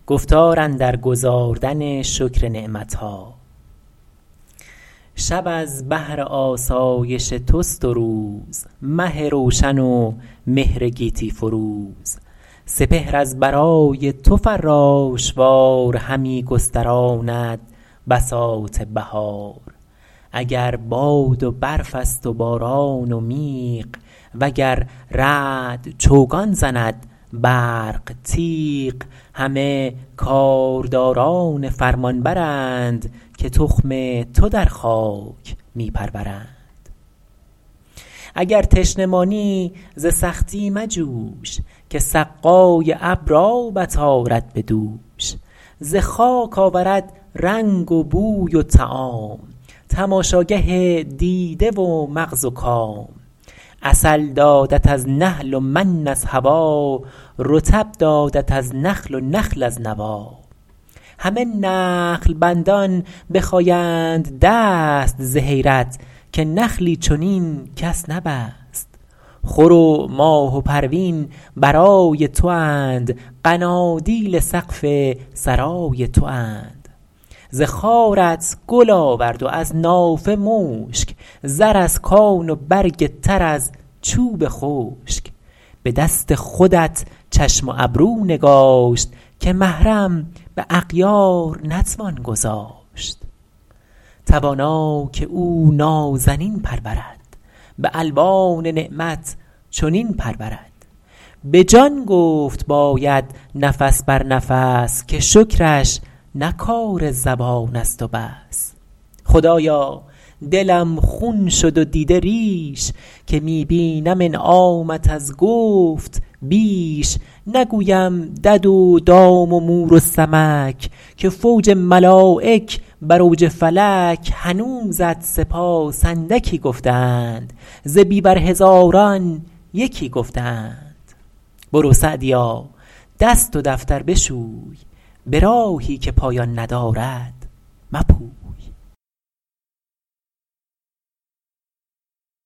گفتار اندر گزاردن شکر نعمتها. شب از بهر آسایش توست و روز، مه روشن و مهر گیتی فروز. سپهر از برای تو فراشوار، همی گستراند بساط بهار. اگر باد و برف است و باران و میغ، وگر رعد چوگان زند برق تیغ. همه کارداران فرمانبرند، که تخم تو در خاک می پرورند. اگر تشنه مانی ز سختی مجوش، که سقای ابر آبت آرد به دوش. ز خاک آورد رنگ و بوی و طعام، تماشاگه دیده و مغز و کام. عسل دادت از نحل و من از هوا، رطب دادت از نخل و نخل از نوا. همه نخل بندان بخایند دست ز حیرت، که نخلی چنین کس نبست. خور و ماه و پروین برای تواند، قنادیل سقف سرای تواند. ز خارت گل آورد و از نافه مشک، زر از کان و برگ تر از چوب خشک. به دست خودت چشم و ابرو نگاشت، که محرم به اغیار نتوان گذاشت. توانا که او نازنین پرورد، به الوان نعمت چنین پرورد. به جان گفت باید نفس بر نفس، که شکرش نه کار زبان است و بس. خدایا دلم خون شد و دیده ریش، که می بینم انعامت از گفت بیش. نگویم دد و دام و مور و سمک، که فوج ملایک بر اوج فلک. هنوزت سپاس اندکی گفتند، ز بی بر هزاران یکی گفتند. برو سعدیا دست و دفتر بشوی، به راهی که پایان ندارد مپوی.